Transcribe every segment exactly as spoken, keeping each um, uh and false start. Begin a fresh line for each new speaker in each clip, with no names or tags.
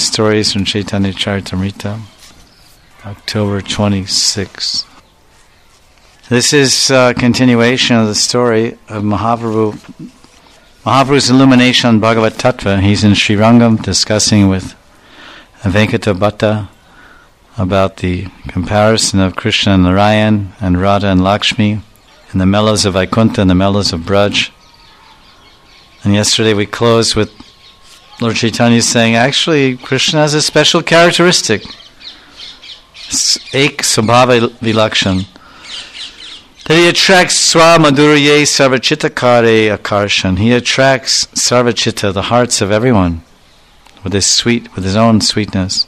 Stories from Chaitanya Charitamrita, October twenty-sixth. This is a continuation of the story of Mahaprabhu. Mahaprabhu's illumination on Bhagavad Tattva. He's in Srirangam discussing with Venkata Bhatta about the comparison of Krishna and Narayan and Radha and Lakshmi in the mellows of Vaikuntha and the mellows of Braj. And yesterday we closed with Lord Chaitanya saying, actually, Krishna has a special characteristic. Ek Sabhava Vilakshan. That he attracts Swa Madhurye Sarvachitakare Akarshan. He attracts Sarvachita, the hearts of everyone, with his sweet, with his own sweetness.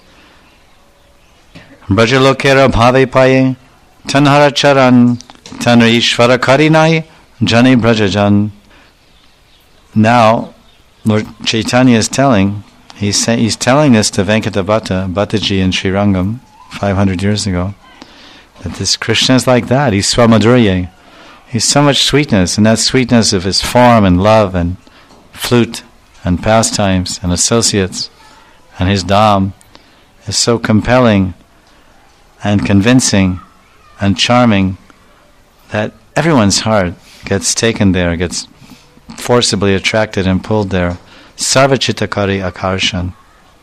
Brajalokera Bhave Paye Tanhara Charan Tanra Ishvara Karinai Jani Brajajan. Now Lord Chaitanya is telling, he's say, he's telling this to Venkata Bhatta, Bhattaji in Srirangam, five hundred years ago, that this Krishna is like that. He's Swamadhurya. He's so much sweetness, and that sweetness of his form and love and flute and pastimes and associates and his dham is so compelling and convincing and charming that everyone's heart gets taken there, gets forcibly attracted and pulled there. Sarvachitakari akarshan.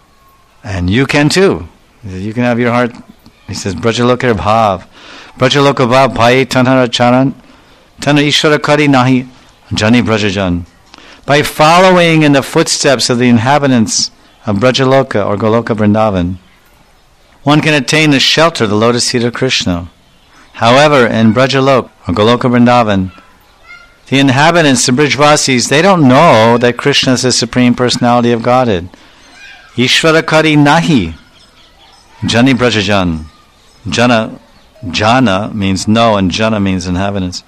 And you can too. You can have your heart. He says, Brajalokar bhav. Brajaloka bhav bhai tanhara charan. Tanha ishwarakari nahi jani brajajan. By following in the footsteps of the inhabitants of Brajaloka or Goloka Vrindavan, one can attain the shelter of the lotus feet of Krishna. However, in Brajaloka or Goloka Vrindavan, the inhabitants, the Brijvasis, they don't know that Krishna is the Supreme Personality of Godhead. Ishvarakari nahi jani brajajan. Jana, jana means know, and jana means inhabitants.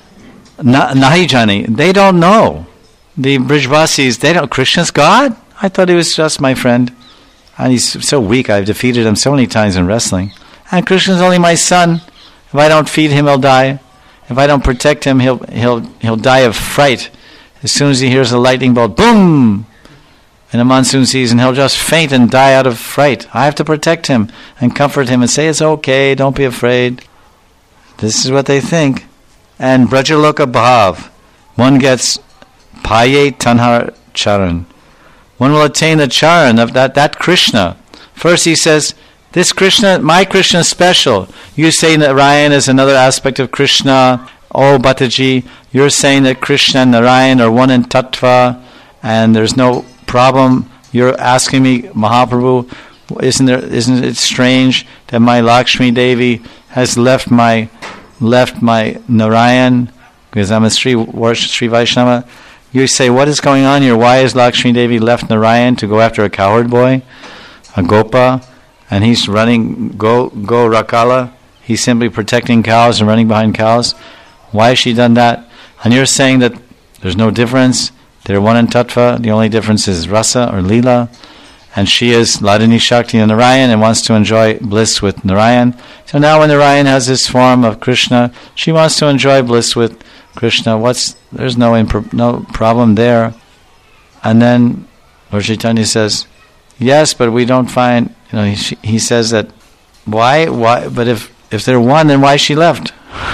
Na, nahi jani, they don't know. The Brijvasis, they don't, Krishna's God? I thought he was just my friend. And he's so weak, I've defeated him so many times in wrestling. And Krishna's only my son. If I don't feed him, he'll die. If I don't protect him, he'll he'll he'll die of fright. As soon as he hears a lightning bolt, boom! In the monsoon season, he'll just faint and die out of fright. I have to protect him and comfort him and say, it's okay, don't be afraid. This is what they think. And Brajaloka Bhav, one gets Paye Tanhar Charan. One will attain the charan of that, that Krishna. First he says, this Krishna, my Krishna is special. You say Narayan is another aspect of Krishna. Oh, Bhattaji, you're saying that Krishna and Narayan are one in tattva, and there's no problem. You're asking me, Mahaprabhu, isn't there? Isn't it strange that my Lakshmi Devi has left my left my Narayan because I'm a Sri worship Sri Vaishnava? You say, what is going on here? Why has Lakshmi Devi left Narayan to go after a cowherd boy, a gopa? And he's running, go go Rakala. He's simply protecting cows and running behind cows. Why has she done that? And you're saying that there's no difference. They're one in tattva. The only difference is rasa or lila. And she is Ladini Shakti and Narayan and wants to enjoy bliss with Narayan. So now when Narayan has this form of Krishna, she wants to enjoy bliss with Krishna. What's there's no imp- no problem there. And then Lord Chaitanya says, yes, but we don't find. You know, he, he says that why why but if if they're one, then why she left?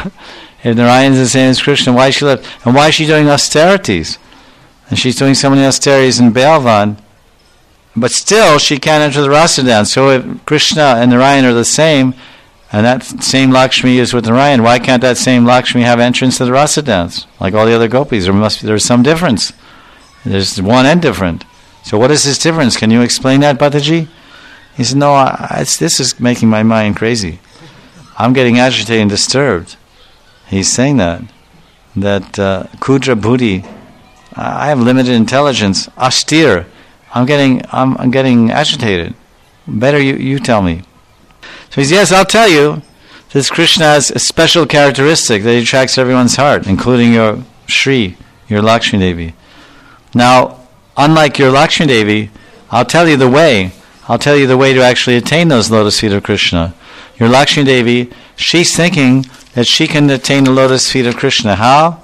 If Narayan is the same as Krishna, why she left? And why is she doing austerities? And she's doing so many austerities in Balvan, but still she can't enter the rasa dance. So if Krishna and Narayan are the same, and that same Lakshmi is with Narayan, why can't that same Lakshmi have entrance to the rasa dance like all the other gopis? There must be there's some difference. There's one and different. So what is this difference? Can you explain that, Bhattaji? He said, no, I, it's, this is making my mind crazy. I'm getting agitated and disturbed. He's saying that. That uh, Kudra Buddhi, I have limited intelligence. Austere. I'm getting I'm, I'm getting agitated. Better you, you tell me. So he says, yes, I'll tell you. This Krishna has a special characteristic that he attracts everyone's heart, including your Shri, your Lakshmi Devi. Now, unlike your Lakshmi Devi, I'll tell you the way. I'll tell you the way to actually attain those lotus feet of Krishna. Your Lakshmi Devi, she's thinking that she can attain the lotus feet of Krishna. How?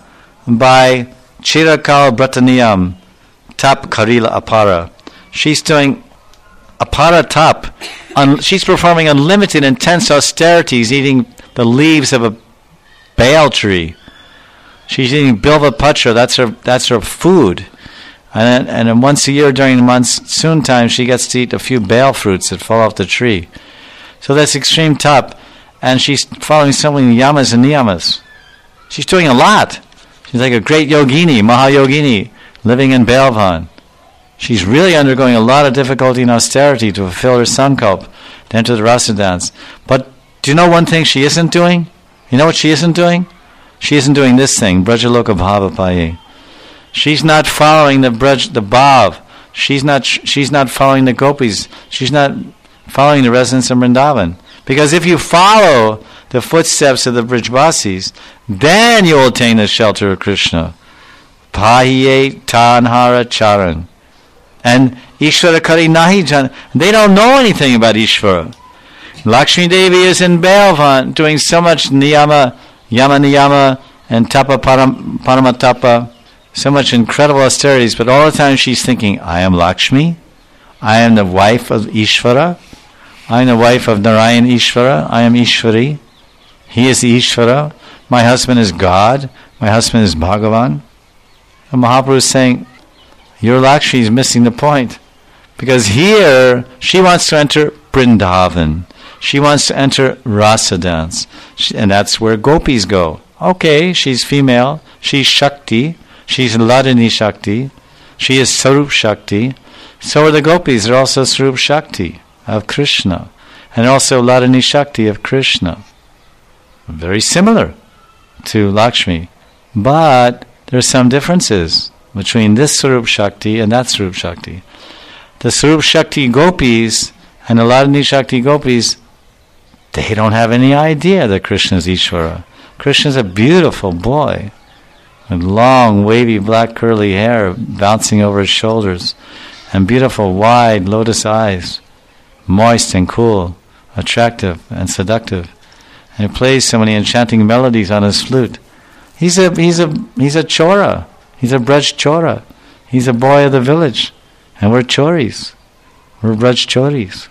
By Chirakal Brataniyam, Tap Karila Apara. She's doing aparatap. Un, she's performing unlimited, intense austerities, eating the leaves of a bael tree. She's eating bilva patra. That's her. That's her food. And then, and then once a year during the monsoon time, she gets to eat a few bael fruits that fall off the tree. So that's extreme top. And she's following so many yamas and niyamas. She's doing a lot. She's like a great yogini, mahayogini, living in Bailvan. She's really undergoing a lot of difficulty and austerity to fulfill her sankalp, to enter the rasa dance. But do you know one thing she isn't doing? You know what she isn't doing? She isn't doing this thing, Brajaloka Bhavapaye. She's not following the Braj, the Bhav. She's not. She's not following the gopis. She's not following the residents of Vrindavan. Because if you follow the footsteps of the Brijbasis, then you will attain the shelter of Krishna. Pahiye Tanhara Charan. And Ishvara Kari Nahi Jan. They don't know anything about Ishvara. Lakshmi Devi is in Bailvan doing so much niyama, yama niyama, and tapa param, paramatapa. So much incredible austerities, but all the time she's thinking, I am Lakshmi, I am the wife of Ishvara, I am the wife of Narayan Ishvara, I am Ishvari, he is the Ishvara, my husband is God, my husband is Bhagavan. And Mahaprabhu is saying, your Lakshmi is missing the point. Because here, she wants to enter Vrindavan. She wants to enter Rasa dance. She, and that's where gopis go. Okay, she's female, she's Shakti, she's Ladini Shakti. She is Sarup Shakti. So are the gopis. They're also Sarup Shakti of Krishna. And also Ladini Shakti of Krishna. Very similar to Lakshmi. But there's some differences between this Sarup Shakti and that Sarup Shakti. The Sarup Shakti gopis and the Ladini Shakti gopis, they don't have any idea that Krishna is Ishvara. Krishna is a beautiful boy. With long, wavy, black, curly hair bouncing over his shoulders, and beautiful, wide lotus eyes, moist and cool, attractive and seductive. And he plays so many enchanting melodies on his flute. He's a he's a he's a chora. He's a Braj chora. He's a boy of the village, and we're choris. We're Braj choris.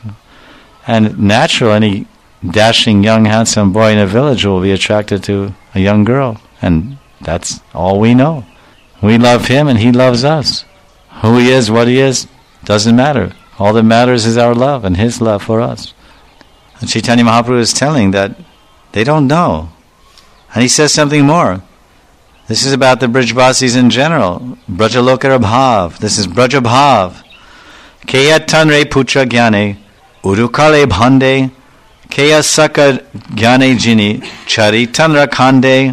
And natural, any dashing, young, handsome boy in a village will be attracted to a young girl, and that's all we know. We love him and he loves us. Who he is, what he is, doesn't matter. All that matters is our love and his love for us. And Chaitanya Mahaprabhu is telling that they don't know. And he says something more. This is about the Brijbasis in general. Brajalokara Bhav. This is Brajabhav. Keya tanre putra gyane, urukale bhande, keya saka gyane jini, charitanra khande.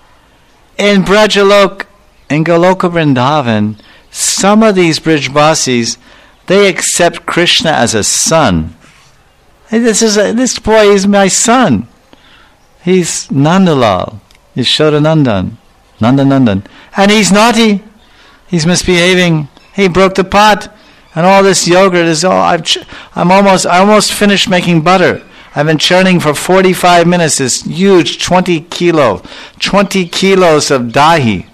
In Brajalok, in Goloka Vrindavan, some of these Brijbasis, they accept Krishna as a son. Hey, this is a, this boy is my son. He's Nandalal. He's Shodanandan. Nandanandan. And he's naughty. He's misbehaving. He broke the pot. And all this yogurt is all, I've ch- I'm almost, I almost finished making butter. I've been churning for forty-five minutes, this huge twenty kilo, twenty kilos of dahi.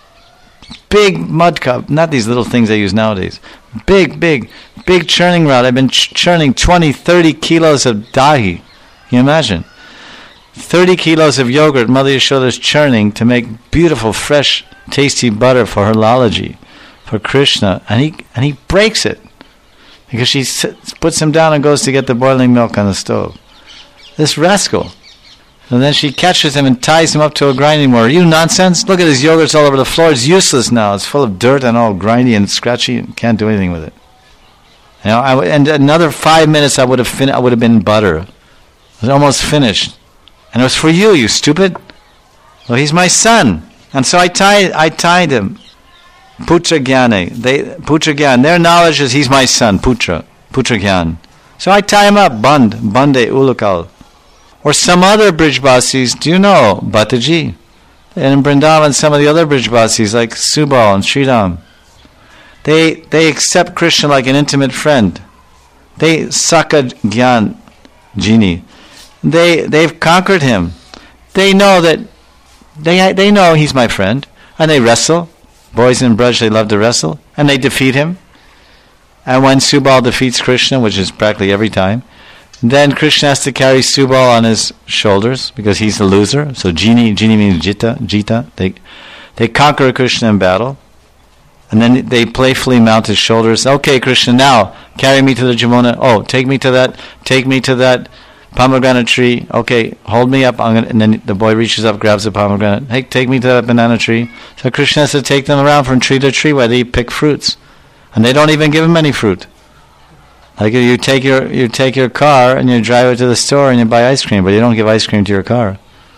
Big mud cup, not these little things they use nowadays. Big, big, big churning rod. I've been ch- churning twenty, thirty kilos of dahi. Can you imagine? thirty kilos of yogurt Mother Yashoda's churning to make beautiful, fresh, tasty butter for her Lalaji, for Krishna. And he and he breaks it because she sits, puts him down and goes to get the boiling milk on the stove. This rascal. And then she catches him and ties him up to a grinding mortar. You nonsense? Look at his yogurt's all over the floor. It's useless now. It's full of dirt and all grindy and scratchy and can't do anything with it. You know, I w- and another five minutes I would have fin- I would have been butter. It was almost finished. And it was for you, you stupid. Well, he's my son. And so I tied I tied him. Putra Gyane. They Putra Gyan. Their knowledge is he's my son, Putra. Putra Gyan. So I tie him up, Band, Bande Ulakal. Or some other Brijbasis, do you know? Bhataji. And in Vrindavan, some of the other Brijbasis, like Subal and Sridham, they they accept Krishna like an intimate friend. They Saka Gyan Jini. They they've conquered him. They know that they they know he's my friend, and they wrestle. Boys in Braj, they love to wrestle, and they defeat him. And when Subal defeats Krishna, which is practically every time, then Krishna has to carry Subal on his shoulders because he's the loser. So Jini, Jini means Jita, Jita. They, they conquer Krishna in battle. And then they playfully mount his shoulders. Okay, Krishna, now carry me to the Jamuna. Oh, take me to that, take me to that pomegranate tree. Okay, hold me up. I'm gonna, and then the boy reaches up, grabs the pomegranate. Hey, take me to that banana tree. So Krishna has to take them around from tree to tree where they pick fruits. And they don't even give him any fruit. Like you take your you take your car and you drive it to the store and you buy ice cream, but you don't give ice cream to your car.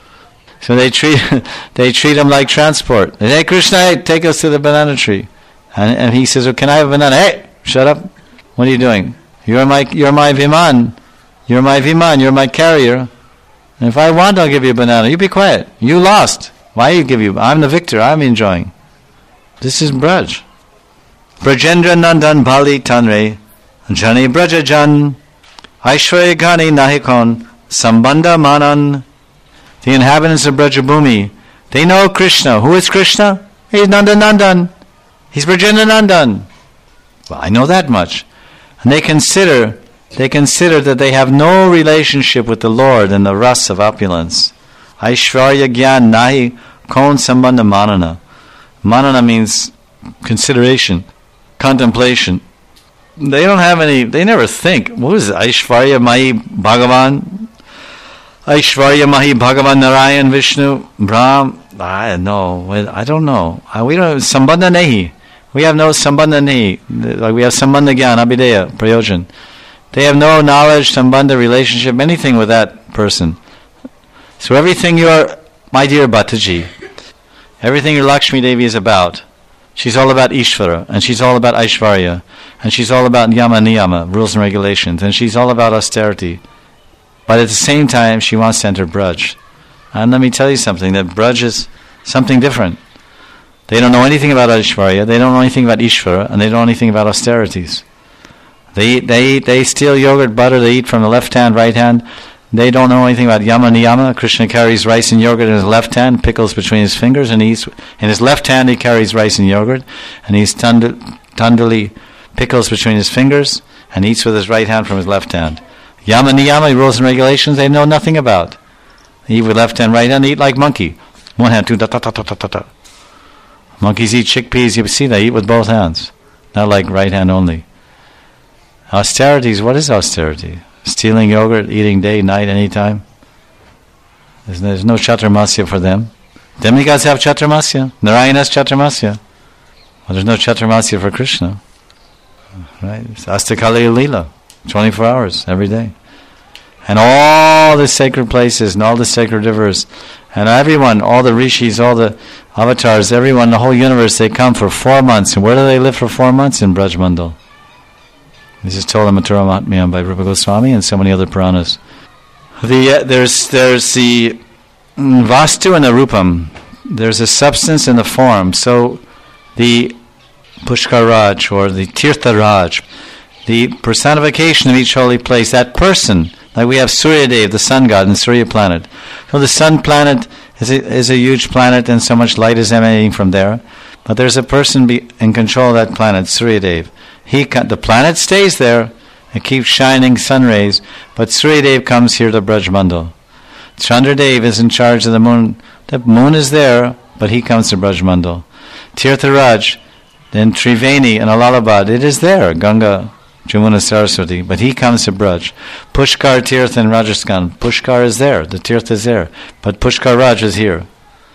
So they treat they treat him like transport. They say, hey, Krishna, hey, take us to the banana tree. And, and he says, well, can I have a banana? Hey, shut up. What are you doing? You're my you're my Viman. You're my Viman. You're my carrier. And if I want, I'll give you a banana. You be quiet. You lost. Why you give you? I'm the victor. I'm enjoying. This is Braj. Brajendra Nandan Bali Tanre Jani Brajajan Aishwarya Gani Nahikon Sambandha Manan. The inhabitants of Brajabhumi, they know Krishna. Who is Krishna? He's Nandan Nandan. He's Brajendra Nandan. Well, I know that much. And they consider they consider that they have no relationship with the Lord in the ras of opulence. Aishwarya Gyan Nahi Kon Sambandha Manana. Manana means consideration, contemplation. They don't have any, they never think. What is it? Aishwarya Mahi Bhagavan? Aishwarya Mahi Bhagavan Narayan Vishnu Brahm? I know. I don't know. We don't have Sambandha Nehi. We have no Sambandha Nehi. Like we have Sambandha Gyan, Abhideya, Prayojan. They have no knowledge, Sambandha, relationship, anything with that person. So everything your, my dear Bhattaji, everything your Lakshmi Devi is about, she's all about Ishvara, and she's all about Aishwarya, and she's all about Yama Niyama, rules and regulations, and she's all about austerity. But at the same time, she wants to enter Braj. And let me tell you something, that Braj is something different. They don't know anything about Aishwarya, they don't know anything about Ishvara, and they don't know anything about austerities. They eat, they eat, they steal yogurt, butter, they eat from the left hand, right hand. They don't know anything about Yama Niyama. Krishna carries rice and yogurt in his left hand, pickles between his fingers, and he eats. In his left hand he carries rice and yogurt, and he's tund- tundally pickles between his fingers, and eats with his right hand from his left hand. Yama Niyama, rules and regulations, they know nothing about. They eat with left hand, right hand, they eat like monkey. One hand, two, da, da, da, da, da, da. Monkeys eat chickpeas, you see, they eat with both hands. Not like right hand only. Austerities, what is austerity? Stealing yogurt, eating day, night, anytime. There's, there's no chaturmasya for them. Demigods have chaturmasya. Narayana has chaturmasya. Well, there's no chaturmasya for Krishna. Right? It's Astakali Leela. twenty-four hours, every day. And all the sacred places, and all the sacred rivers, and everyone, all the rishis, all the avatars, everyone, the whole universe, they come for four months. And where do they live for four months? In Braj Mandal. This is told in Mathura Mahatmyam by Rupa Goswami and so many other Puranas. The, uh, there's there's the mm, Vastu and the Rupam. There's a substance and the form. So the Pushkar Raj or the Tirtha Raj, the personification of each holy place, that person, like we have Surya Dev, the sun god, and Surya planet. So the sun planet is a, is a huge planet and so much light is emanating from there. But there's a person be in control of that planet, Surya Dev. He the planet stays there and keeps shining sun rays, but Surya Dev comes here to Braj Mandal. Chandra Dev is in charge of the moon. The moon is there, but he comes to Braj Mandal. Tirtha Raj, then Triveni and Alalabad, it is there, Ganga, Jamuna, Saraswati, but he comes to Braj. Pushkar Tirtha in Rajasthan, Pushkar is there, the Tirtha is there, but Pushkar Raj is here.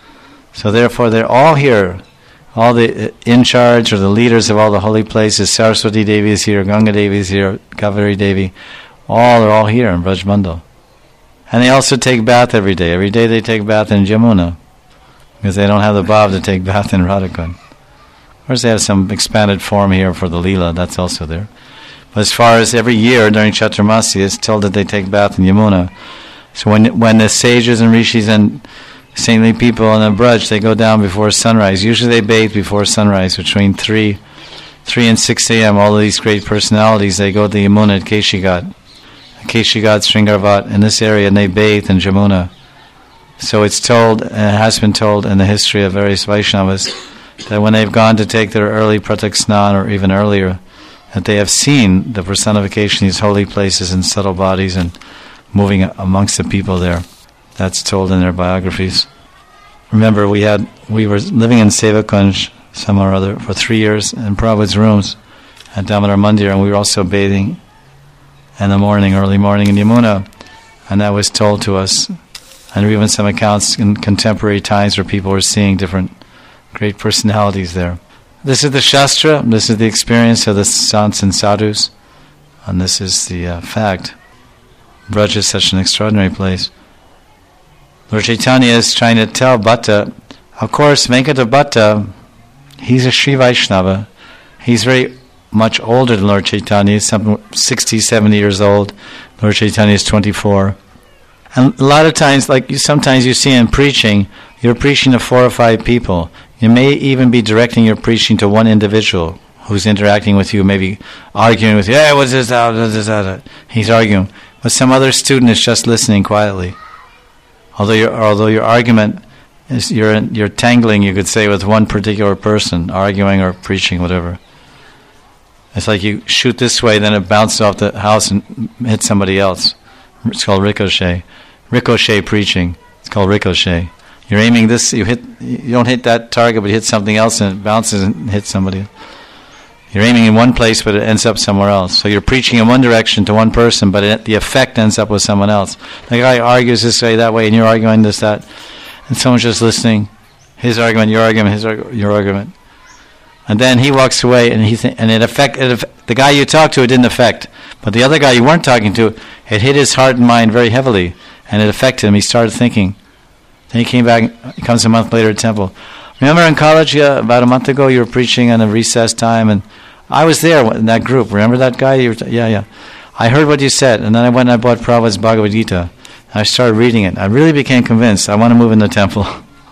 So therefore they're all here. All the in charge or the leaders of all the holy places, Saraswati Devi is here, Ganga Devi is here, Kaveri Devi, all are all here in Braj Mandal. And they also take bath every day. Every day they take bath in Jamuna, because they don't have the bhav to take bath in Radhakund. Of course they have some expanded form here for the Leela, that's also there. But as far as every year during Chaturmasya, it's told that they take bath in Yamuna. So when when the sages and rishis and saintly people in the Braj, they go down before sunrise. Usually they bathe before sunrise, between three, three and six a.m. All of these great personalities, they go to the Yamuna at Keshigat, Keshigat, Sringarvat, in this area, and they bathe in Jamuna. So it's told, and it has been told in the history of various Vaishnavas, that when they've gone to take their early pratak snan, or even earlier, that they have seen the personification of these holy places and subtle bodies and moving amongst the people there. That's told in their biographies. Remember, we had we were living in Sevakunj, somewhere or other, for three years in Prabhupada's rooms at Damodar Mandir, and we were also bathing in the morning, early morning in Yamuna, and that was told to us. And even some accounts in contemporary times where people were seeing different great personalities there. This is the Shastra, this is the experience of the Sants and Sadhus, and this is the uh, fact. Braj is such an extraordinary place. Lord Chaitanya is trying to tell Bhatta, of course, Venkata Bhatta, he's a Sri Vaishnava. He's very much older than Lord Chaitanya. He's some sixty, seventy years old. Lord Chaitanya is twenty-four. And a lot of times, like you, sometimes you see in preaching, you're preaching to four or five people. You may even be directing your preaching to one individual who's interacting with you, maybe arguing with you. Hey, what's this? What is that? He's arguing. But some other student is just listening quietly. Although your although your argument is you're you're tangling, you could say, with one particular person, arguing or preaching, whatever. It's like you shoot this way, then it bounces off the house and hits somebody else. It's called ricochet. Ricochet preaching. It's called ricochet. You're aiming this, you hit, you don't hit that target, but you hit something else and it bounces and hits somebody. You're aiming in one place, but it ends up somewhere else. So you're preaching in one direction to one person, but it, the effect ends up with someone else. The guy argues this way, that way, and you're arguing this, that, and someone's just listening. His argument, your argument, his argu- your argument, and then he walks away, and he th- and it affect it, the guy you talked to, it didn't affect, but the other guy you weren't talking to, it hit his heart and mind very heavily, and it affected him. He started thinking. Then he came back. He comes a month later to temple. Remember in college, yeah, about a month ago, you were preaching on a recess time, and I was there in that group. Remember that guy? You were t- yeah, yeah. I heard what you said, and then I went and I bought Prabhupada's Bhagavad Gita. I started reading it. I really became convinced. I want to move in the temple.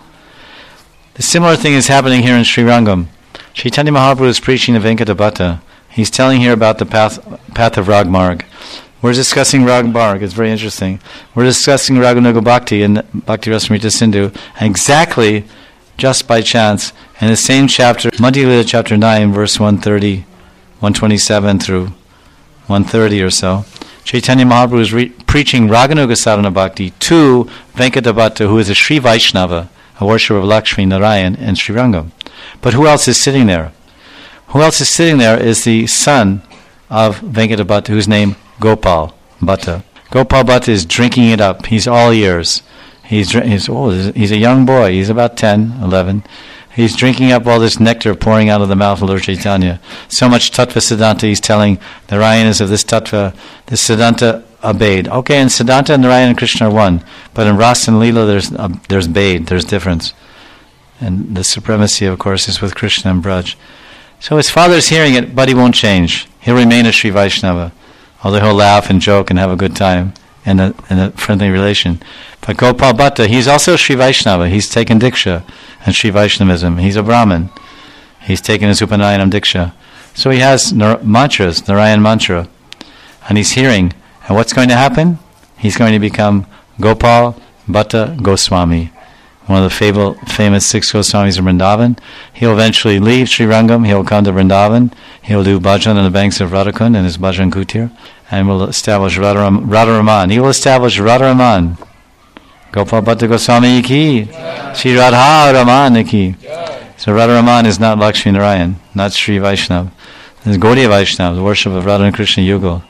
The similar thing is happening here in Sri Rangam. Chaitanya Mahaprabhu is preaching to Venkata Bhatta. He's telling here about the path path of Ragmarg. We're discussing Ragmarg. It's very interesting. We're discussing Raganuga Bhakti and Bhakti Rasamrita Sindhu. And exactly, just by chance, in the same chapter, Madhya Lila chapter nine, verse one thirty, one twenty-seven through one thirty or so, Chaitanya Mahaprabhu is re- preaching Raganuga Sadhana Bhakti to Venkata Bhatta, who is a Sri Vaishnava, a worshipper of Lakshmi Narayan in Sri Rangam. But who else is sitting there? Who else is sitting there is the son of Venkata Bhatta, whose name Gopal Bhatta. Gopal Bhatta is drinking it up. He's all ears. He's he's old. He's a young boy. He's about ten, eleven. He's drinking up all this nectar pouring out of the mouth of Lord Chaitanya. So much Tattva Siddhanta he's telling the Narayanas of this Tattva, this Siddhanta obeyed. Okay, in Siddhanta, Narayana and Krishna are one. But in Rasa and Leela, there's uh, there's Bade, there's difference. And the supremacy, of course, is with Krishna and Braj. So his father's hearing it, but he won't change. He'll remain a Sri Vaishnava, although he'll laugh and joke and have a good time in a, in a friendly relation. But Gopal Bhatta, he's also Sri Vaishnava. He's taken Diksha and Sri Vaishnavism. He's a Brahmin. He's taken his Upanayanam Diksha. So he has nar- mantras, Narayan mantra, and he's hearing. And what's going to happen? He's going to become Gopal Bhatta Goswami, one of the fable, famous six Goswamis of Vrindavan. He'll eventually leave Sri Rangam. He'll come to Vrindavan. He'll do bhajan on the banks of Radhakund in his bhajan kutir, and will establish Radharam, Radharaman. He will establish Radharaman. Gopal Bhatta Goswami ki, Sri Radha Raman ki. So Radharaman is not Lakshmi Narayan, not Sri Vaishnav. It's Gaudiya Vaishnav, the worship of Radha and Krishna Yugal.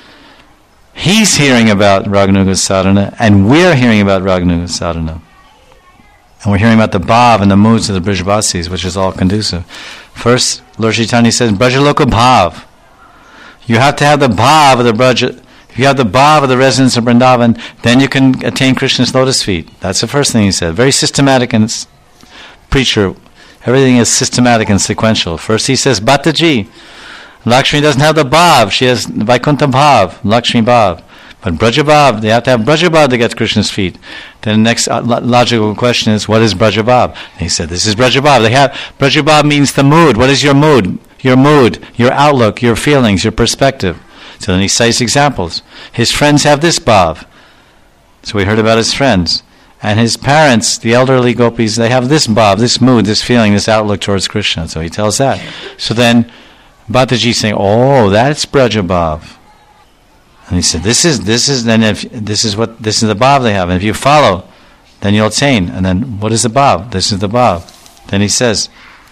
He's hearing about Raganuga Sadhana, and we're hearing about Raganuga Sadhana. And we're hearing about the bhav and the moods of the Brijvasis, which is all conducive. First, Lord Chaitanya says, Brajaloka bhav. You have to have the bhav of the Braja. If you have the bhav of the residents of Vrindavan, then you can attain Krishna's lotus feet. That's the first thing he said. Very systematic and s- preacher. Everything is systematic and sequential. First he says, Bhattaji. Lakshmi doesn't have the bhav. She has Vaikuntha bhav, Lakshmi bhav. But Brajabhav, they have to have Brajabhav to get Krishna's feet. Then the next logical question is, what is Brajabhav? He said, this is Brajabhav. They have Brajabhav means the mood. What is your mood? Your mood, your outlook, your feelings, your perspective. So then he cites examples. His friends have this bhav. So we heard about his friends. And his parents, the elderly gopis, they have this bhav, this mood, this feeling, this outlook towards Krishna. So he tells that. So then Bhataji is saying, oh, that's Braja Bhav. And he said, this is, this is, then if, this is what, this is the Bhav they have. And if you follow, then you'll attain. And then, what is the Bhav? This is the Bhav. Then he says,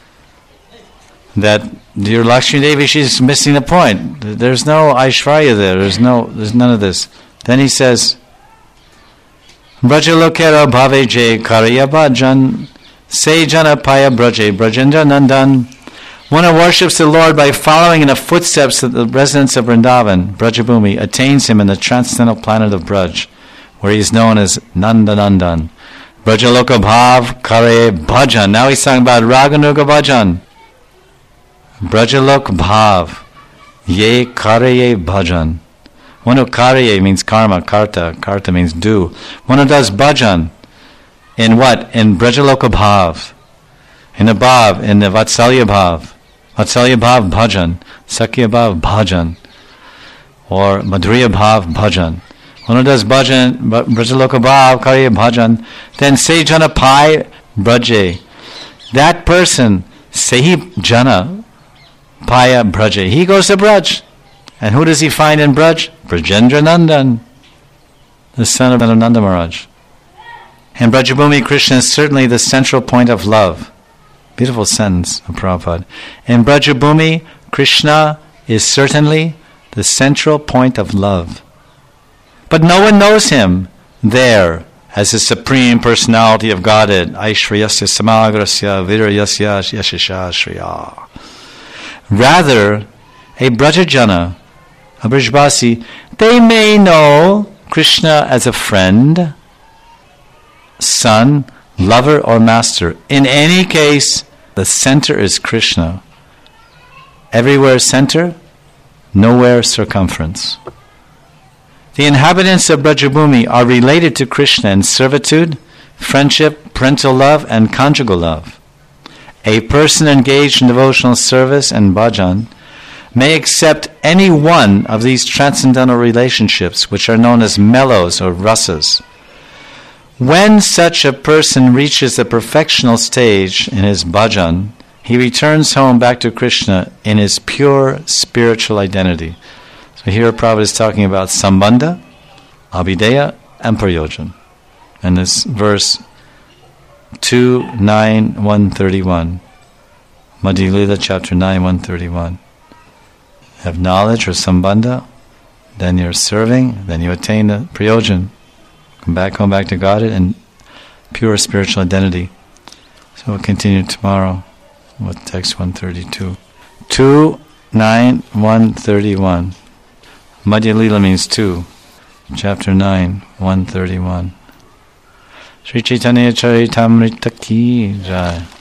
that your Lakshmi Devi, she's missing the point. There's no Aishvarya there. There's no, there's none of this. Then he says, Brajalokera bhave je karya bhajan se jana paya braje brajendra nandan. One who worships the Lord by following in the footsteps of the residents of Vrindavan, Brajabhumi, attains him in the transcendental planet of Braj, where he is known as Nandanandan. Brajaloka bhav kare bhajan. Now he's talking about Raganuga bhajan. Brajalok bhav ye kare bhajan. One who karye means karma, karta. Karta means do. One who does bhajan. In what? In Brajaloka bhav. In the bhav, in the Vatsalya bhav. Vatsalya bhav bhajan. Sakya bhav bhajan. Or Madhurya bhav bhajan. One who does bhajan, Brajaloka bhav, karye bhajan. Then say jana pai braje. That person, sehi jana paya braje. He goes to Braj. And who does he find in Braj? Brajendra Nandan, the son of Nanda Maharaj. And Brajabhumi Krishna is certainly the central point of love. Beautiful sentence of Prabhupada. In Brajabhumi, Krishna is certainly the central point of love. But no one knows him there as the supreme personality of Godhead. Aishvaryasya samagrasya viraryasya yashashashriya. Rather, a Brajajana, a Brajbasi, they may know Krishna as a friend, son, lover, or master. In any case, the center is Krishna. Everywhere center, nowhere circumference. The inhabitants of Brajabhumi are related to Krishna in servitude, friendship, parental love, and conjugal love. A person engaged in devotional service and bhajan may accept any one of these transcendental relationships, which are known as mellows or rasas. When such a person reaches the perfectional stage in his bhajan, he returns home back to Krishna in his pure spiritual identity. So here Prabhupada is talking about Sambandha, Abhideya, and Prayojan. And this verse two, nine, one thirty-one. Madhya Lila chapter nine, one thirty-one. Have knowledge or Sambandha, then you're serving, then you attain the Prayojan. Come back home back to Godhead and pure spiritual identity. So we'll continue tomorrow with text one thirty-two. two, nine, one thirty-one. Madhya Lila means two. Chapter nine, one thirty-one. Sri Chaitanya Charitamrita ki jai.